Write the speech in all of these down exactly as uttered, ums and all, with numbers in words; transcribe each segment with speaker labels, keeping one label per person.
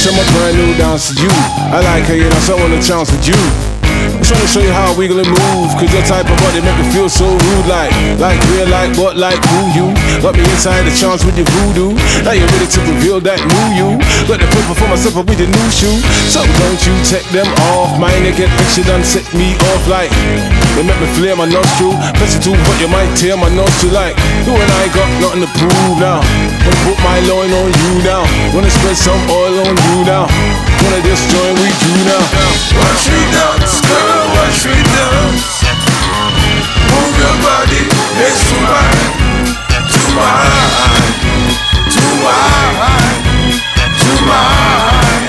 Speaker 1: show my brand new dance to you. I like her, you know, so I wanna chance with you. I'm trying to show you how I wiggle and move, cause your type of body make me feel so rude. Like, like real, like what, like who you? Got me inside the chance with your voodoo. Now you're ready to reveal that new you. Got the paper for myself with your new shoe. So don't you take them off. My naked picture done set me off like they make me flare my nostril. Press it too hot, you might tear my nostril. Like, you and I got nothing to prove now. Wanna put my loin on you now. Wanna spread some oil on you now. Wanna just join with you now.
Speaker 2: Watch me dance, girl, watch me dance. Move your body next to mine, to mine, to mine, to mine.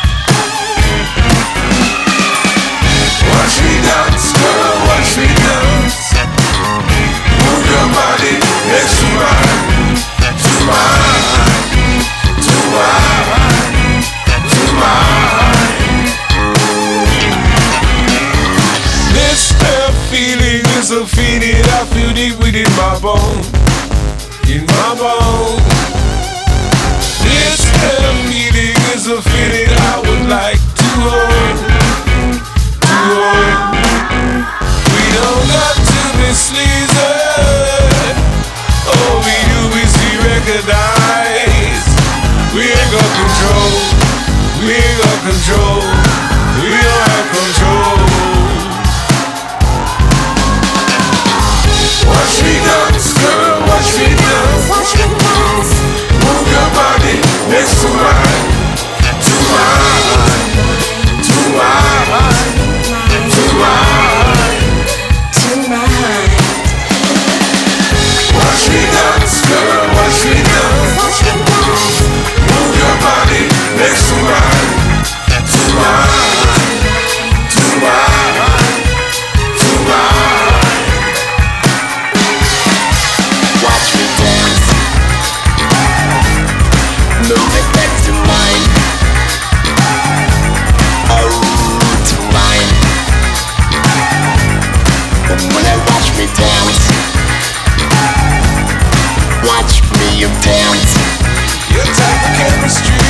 Speaker 2: Watch me dance, girl, watch me dance. Move your body next to mine, to mine, to mine, to mine. This damn feeling is a feeling I feel deep within my bone, in my bone. This damn feeling is a feeling I would like to hold, to hold. We don't got to be sleazy. All we do is we recognize. We ain't got control. We ain't got control. We don't have control. Watch me dance, girl, watch me dance.
Speaker 3: Watch me dance.
Speaker 2: Move your body next to mine, to mine, to mine, to mine,
Speaker 3: To mine.
Speaker 2: watch me dance, girl, watch me dance.
Speaker 3: Watch me dance.
Speaker 2: Move your body next to mine, to mine, to mine, to mine.
Speaker 4: Watch me dance. Move it back to mine. Oh, to mine. When I watch me dance, watch me you dance.
Speaker 2: Your type of chemistry